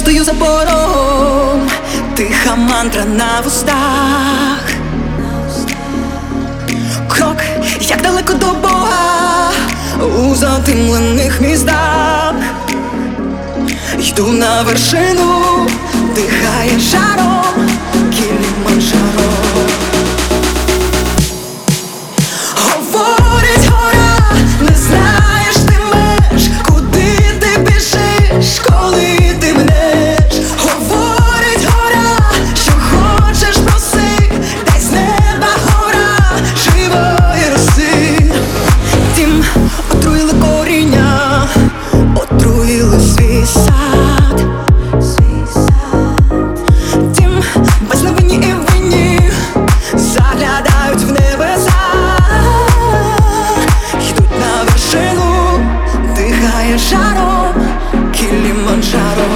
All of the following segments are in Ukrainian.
стою за порогом, тиха мантра на вустах. Крок, як далеко до Бога, у затемнених містах. Йду на вершину, дихає жаром Кіліманджаро. Говорить гора, не знаєш ти меж, куди ти біжиш, коли ти мнеш. Говорить гора, що хочеш проси, дай з неба гора живої роси. Тім отруїли коріння, отруїли свій сад. Тім безневинні і винні заглядають в небеса. Йдуть на вершину, дихає жаром Кіліманджаро.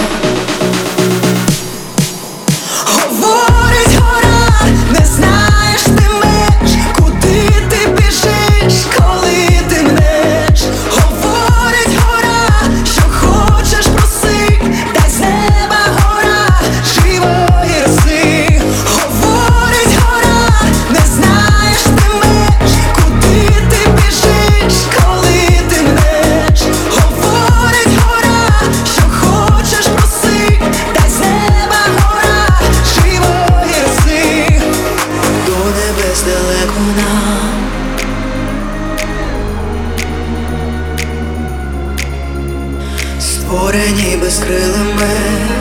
Говорить гора, не знаєш ти меж, куди ти біжиш, коли ти мнеш. Говорить гора, що хочеш проси, дай з неба гора живої роси. Говорить гора, не знаєш ти меж, куди ти біжиш, коли ти мнеш. Говорить гора, що хочеш проси, дай з неба гора живої роси. До небес далеко нам, створені безкрилими.